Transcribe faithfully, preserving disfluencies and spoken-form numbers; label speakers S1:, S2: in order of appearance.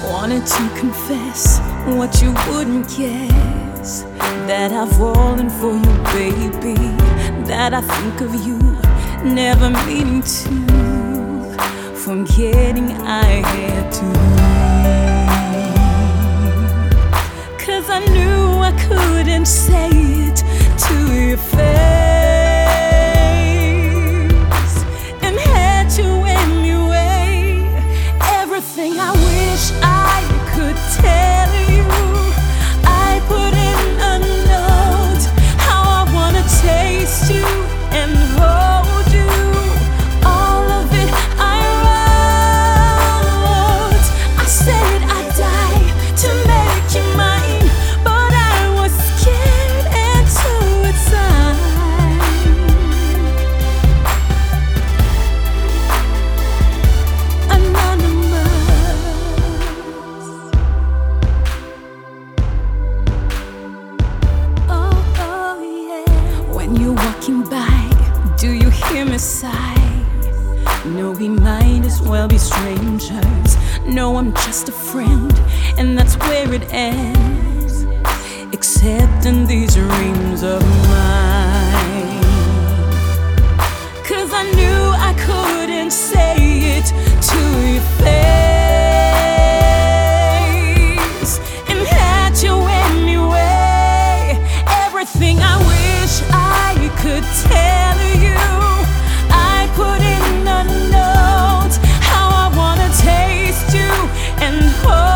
S1: Wanted to confess what you wouldn't guess, that I've fallen for you, baby, that I think of you, never meaning to, forgetting I had to. Cause I knew I couldn't say it to your face, and had you anyway. Everything I wish I could tell you, I put in a note. How I wanna taste you and hold you, all of it I wrote. I said I'd die to make you mine, but I was scared and suicide. When you're walking by, do you hear me sigh? No, we might as well be strangers. No, I'm just a friend, and that's where it ends. Except in these dreams of mine. Cause I knew I couldn't say it to your face, and had you anyway. Everything I wish I could tell you, I put in a note. How I wanna taste you and hold